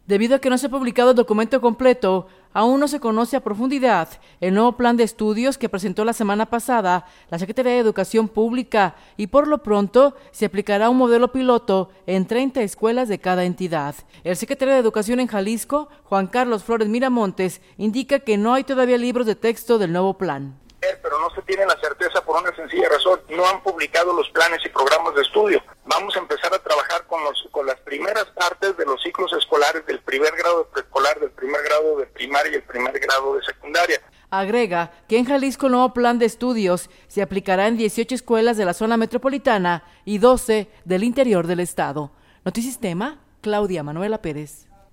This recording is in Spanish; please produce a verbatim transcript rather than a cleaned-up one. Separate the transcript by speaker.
Speaker 1: Debido a que no se ha publicado el documento completo, aún no se conoce a profundidad el nuevo plan de estudios que presentó la semana pasada la Secretaría de Educación Pública y por lo pronto se aplicará un modelo piloto en treinta escuelas de cada entidad. El secretario de Educación en Jalisco, Juan Carlos Flores Miramontes, indica que no hay todavía libros de texto del nuevo plan.
Speaker 2: Pero no se tiene la certeza por una sencilla razón, no han publicado los planes y programas de estudio. Vamos a empezar a trabajar con, los, con las primeras partes de los ciclos escolares del primer grado de preescolar, del primer grado de primaria y el primer grado de secundaria.
Speaker 1: Agrega que en Jalisco el nuevo plan de estudios se aplicará en dieciocho escuelas de la zona metropolitana y doce del interior del estado. Notisistema, Claudia Manuela Pérez.